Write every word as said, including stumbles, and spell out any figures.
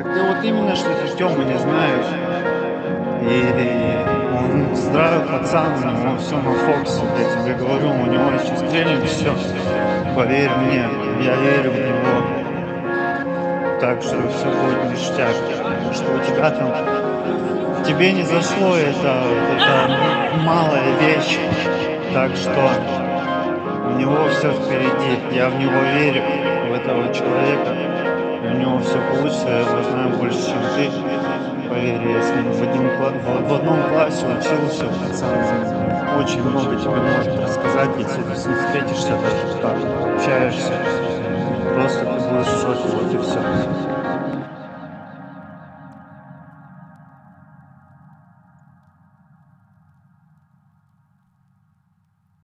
Так ты вот именно, что ты Тёму не знаешь. И он здравый пацан, у него все на фокусе, я тебе говорю, у него сейчас стрельнет все. Поверь мне, я верю в него. Так что все будет ништяк. Что у тебя там, тебе не зашло это, это малая вещь. Так что у него все впереди. Я в него верю, в этого человека. У него все получится, я его знаю больше, чем ты. Поверь, я с ним в, один, в, в одном классе учился, пацан. Очень много тебе может рассказать, если ты с ним встретишься, даже так, общаешься. Просто ты будешь в шоке, вот и все.